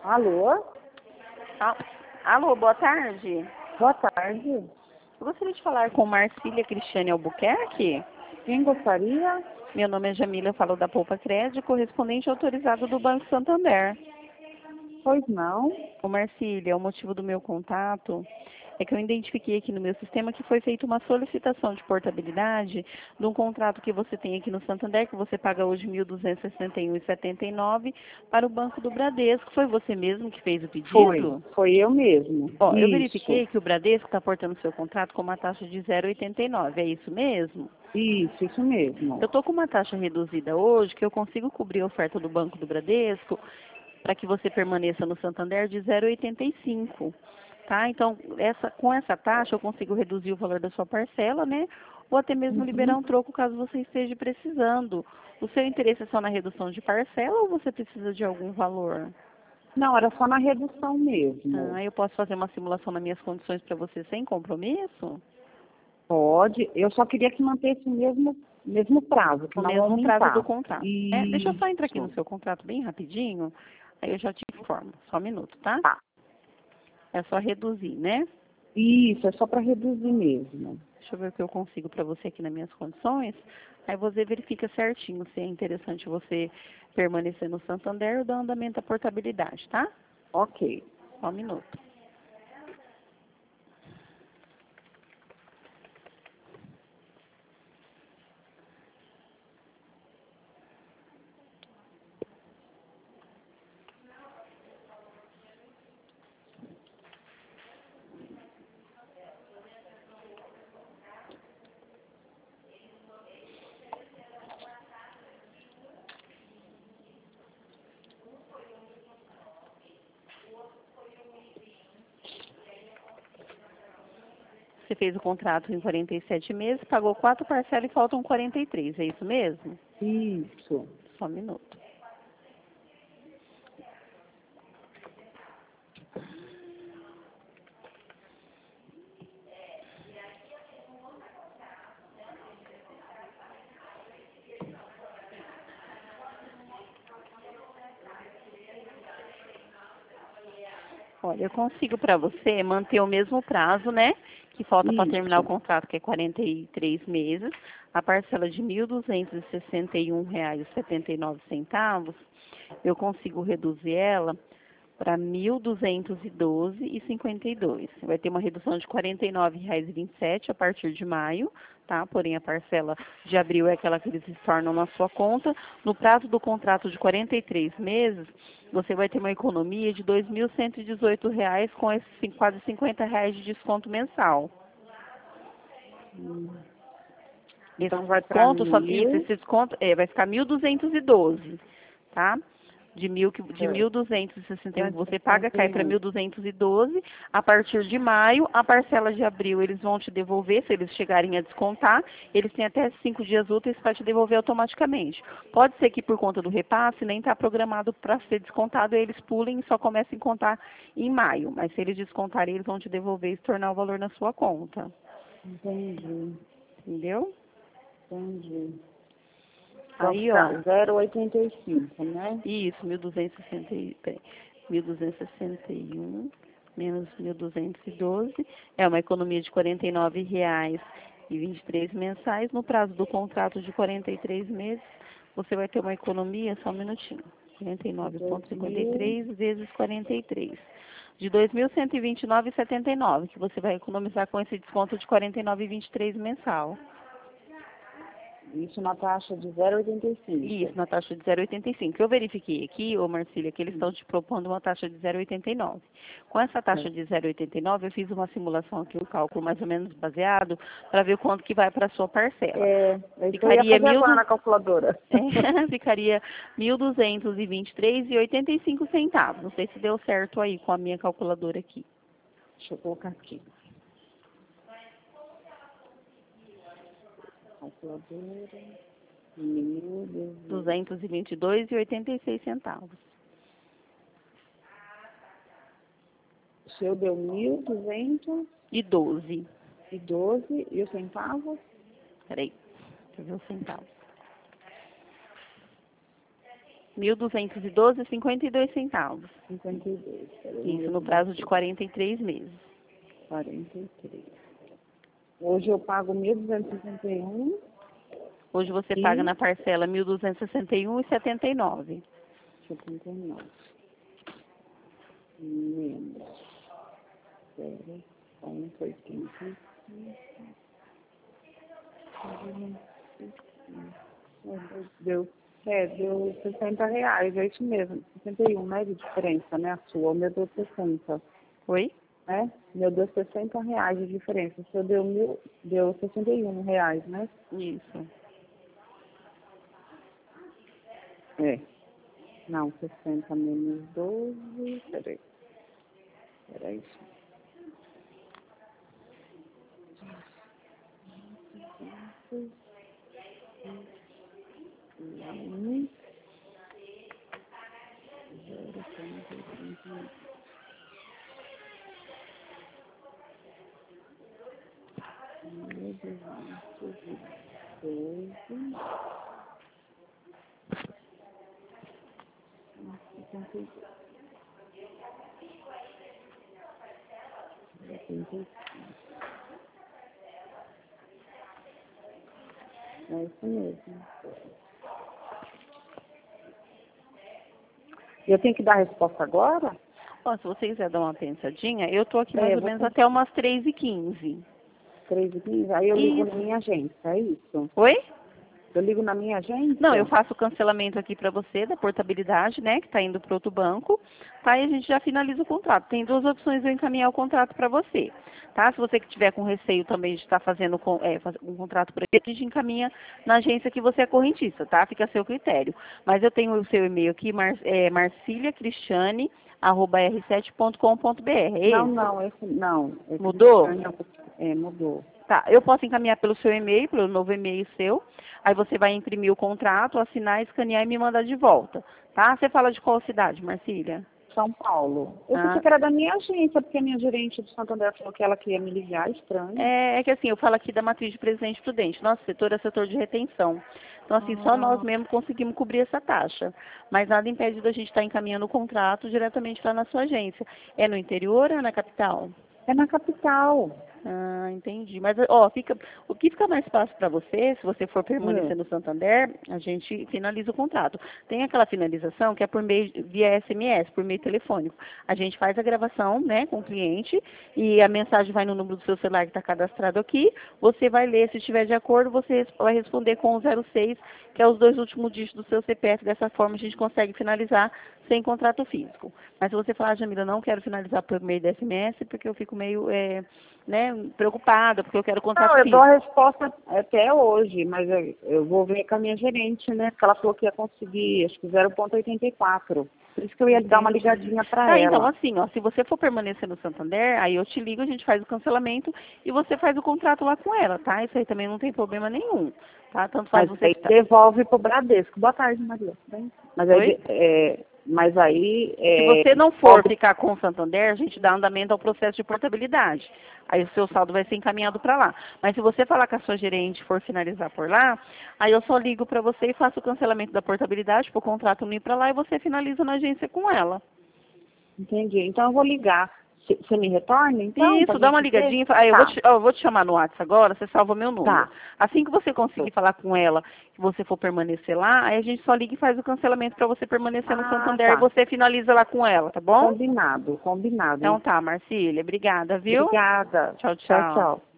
Alô? Ah, alô, boa tarde. Boa tarde. Eu gostaria de falar com Marcília Cristiane Albuquerque. Quem gostaria? Meu nome é Jamila, eu falo da Poupa Crédito, correspondente autorizado do Banco Santander. Pois não. Ô Marcília, o motivo do meu contato é que eu identifiquei aqui no meu sistema que foi feita uma solicitação de portabilidade de um contrato que você tem aqui no Santander, que você paga hoje R$ 1.261,79 para o Banco do Bradesco. Foi você mesmo que fez o pedido? Foi eu mesmo. Ó, eu Isso. verifiquei que o Bradesco está portando o seu contrato com uma taxa de 0,89, é isso mesmo? Isso mesmo. Eu estou com uma taxa reduzida hoje, que eu consigo cobrir a oferta do Banco do Bradesco para que você permaneça no Santander de 0,85, tá? Então, com essa taxa eu consigo reduzir o valor da sua parcela, né? Ou até mesmo liberar um troco caso você esteja precisando. O seu interesse é só na redução de parcela ou você precisa de algum valor? Não, era só na redução mesmo. Ah, eu posso fazer uma simulação nas minhas condições para você sem compromisso? Pode. Eu só queria que mantesse o mesmo prazo, que O não mesmo prazo do aumentasse. contrato. Deixa eu só entrar aqui no Isso. seu contrato bem rapidinho, aí eu já te informo. Só um minuto, tá? Tá. É só reduzir, né? Isso, é só para reduzir mesmo. Deixa eu ver o que eu consigo para você aqui nas minhas condições. Aí você verifica certinho se é interessante você permanecer no Santander ou dar andamento à portabilidade, tá? Ok. Só um minuto. Você fez o contrato em 47 meses, pagou 4 parcelas e faltam 43, é isso mesmo? Isso. Só um minuto. Olha, eu consigo para você manter o mesmo prazo, né? Que falta para terminar o Isso. contrato, que é 43 meses. A parcela de R$ 1.261,79. Eu consigo reduzir ela para R$ 1.212,52. Vai ter uma redução de R$ 49,27 a partir de maio, tá? Porém, a parcela de abril é aquela que eles tornam na sua conta. No prazo do contrato de 43 meses, você vai ter uma economia de R$ 2.118 com esses quase R$ 50 de desconto mensal. Então vai para Esse desconto vai ficar 1.212, tá? De 1.261 que você paga, cai para 1.212. A partir de maio, a parcela de abril eles vão te devolver, se eles chegarem a descontar, eles têm até 5 dias úteis para te devolver automaticamente. Pode ser que por conta do repasse nem está programado para ser descontado, eles pulem e só comecem a contar em maio. Mas se eles descontarem, eles vão te devolver e se tornar o valor na sua conta. Entendi. Entendeu? Entendi. Aí, ó. 0,85, né? Isso, 1.261 menos 1.212 é uma economia de R$ 49,23 mensais. No prazo do contrato de 43 meses, você vai ter uma economia, só um minutinho, 49,53 vezes 43, de R$ 2.129,79, que você vai economizar com esse desconto de R$ 49,23 mensal. Isso na taxa de 0,85. Isso, na taxa de 0,85. Eu verifiquei aqui, ô Marcília, que eles estão te propondo uma taxa de 0,89. Com essa taxa de 0,89, eu fiz uma simulação aqui, um cálculo mais ou menos baseado, para ver o quanto que vai para a sua parcela. Isso eu ia fazer agora na calculadora. Ficaria R$ 1.223,85. Não sei se deu certo aí com a minha calculadora aqui. Deixa eu colocar aqui. Calculadora. 222,86. O seu deu 1.212 E e os centavos? peraí, deixa eu ver os centavos. 1.212,52 centavos. 52. Isso, no prazo de 43 meses. 43. Hoje eu pago 1.261. Hoje você paga na parcela 1.261,79. 79. Menos 0,85. Deu R$60, é isso mesmo. 61, né, de diferença, né, a sua. O meu deu 60. Oi? Né? Meu deu R$60 de diferença. O seu deu R$61, né? Isso. É. Não, 60 menos 12. Peraí. Era isso. É isso mesmo. Eu tenho que dar a resposta agora? Ó, se você quiser dar uma pensadinha, eu tô aqui mais ou menos até umas 3h15. 3h15? Aí eu ligo Isso. na minha agência, é isso? Oi? Eu ligo na minha agência? Não, eu faço o cancelamento aqui para você da portabilidade, né, que está indo para outro banco, tá? E a gente já finaliza o contrato. Tem duas opções de eu encaminhar o contrato para você, tá? Se você que tiver com receio também de estar fazendo um contrato por aqui, a gente encaminha na agência que você é correntista, tá? Fica a seu critério. Mas eu tenho o seu e-mail aqui, marciliacristiane@r7.com.br. Não, esse não. Esse Mudou? Mudou. Tá, eu posso encaminhar pelo seu e-mail, pelo novo e-mail seu. Aí você vai imprimir o contrato, assinar, escanear e me mandar de volta, tá? Você fala de qual cidade, Marcília? São Paulo. Eu pensei que era da minha agência, porque a minha gerente do Santander falou que ela queria me ligar, estranho. É que assim, eu falo aqui da matriz de Presidente Prudente. Nosso setor é setor de retenção. Então, assim, só nós mesmos conseguimos cobrir essa taxa. Mas nada impede da gente estar encaminhando o contrato diretamente lá na sua agência. É no interior ou é na capital? É na capital. Ah, entendi. Mas, ó, o que fica mais fácil para você, se você for permanecer no Santander, a gente finaliza o contrato. Tem aquela finalização que é por meio, via SMS, por meio telefônico. A gente faz a gravação, né, com o cliente e a mensagem vai no número do seu celular que está cadastrado aqui. Você vai ler, se estiver de acordo, você vai responder com o 06, que é os 2 últimos dígitos do seu CPF. Dessa forma, a gente consegue finalizar sem contrato físico. Mas se você falar, Jamila, não quero finalizar por meio da SMS, porque eu fico meio, né, preocupada, porque eu quero contrato físico. Eu dou a resposta até hoje, mas eu vou ver com a minha gerente, né, porque ela falou que ia conseguir, acho que 0,84. Por isso que eu ia dar uma ligadinha para ela. Então, assim, ó, se você for permanecer no Santander, aí eu te ligo, a gente faz o cancelamento e você faz o contrato lá com ela, tá? Isso aí também não tem problema nenhum, tá? Tanto faz Mas você... aí devolve pro Bradesco. Boa tarde, Maria. Mas aí... Se você não for ficar com o Santander, a gente dá andamento ao processo de portabilidade. Aí o seu saldo vai ser encaminhado para lá. Mas se você falar com a sua gerente e for finalizar por lá, aí eu só ligo para você e faço o cancelamento da portabilidade para o contrato não ir para lá e você finaliza na agência com ela. Entendi. Então eu vou ligar. Você me retorna, então? Isso, dá uma ligadinha. Aí eu vou te chamar no WhatsApp agora, você salva meu número. Tá. Assim que você conseguir falar com ela, que você for permanecer lá, aí a gente só liga e faz o cancelamento para você permanecer no Santander e você finaliza lá com ela, tá bom? Combinado. Então tá, Marcília, obrigada, viu? Obrigada. Tchau, tchau. Tchau.